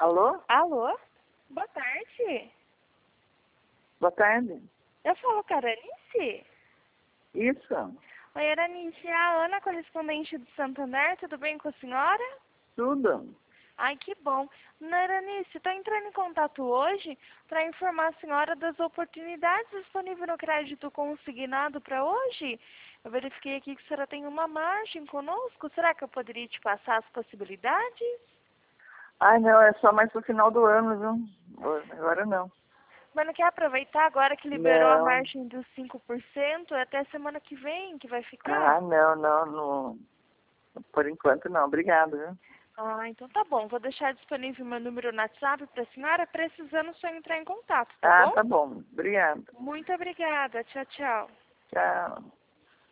Alô? Alô? Boa tarde. Boa tarde. Eu falo com a Aranice? Isso, Oi, Aranice, é a Ana, correspondente do Santander. Tudo bem com a senhora? tudo. Ai, que bom. Aranice, estou entrando em contato hoje para informar a senhora das oportunidades disponíveis no crédito consignado para hoje. Eu verifiquei aqui que a senhora tem uma margem conosco. Será que eu poderia te passar as possibilidades? Ai, não, é só mais pro final do ano, viu? Agora não. Mas não quer aproveitar agora que liberou a Não. margem dos 5% até semana que vem que vai ficar? Ah, não. Por enquanto não. Obrigado, viu? Ah, então tá bom. Vou deixar disponível meu número no WhatsApp para a senhora, precisando só entrar em contato, tá Ah, bom? tá bom. Obrigado. Muito obrigada. Tchau, tchau. Tchau.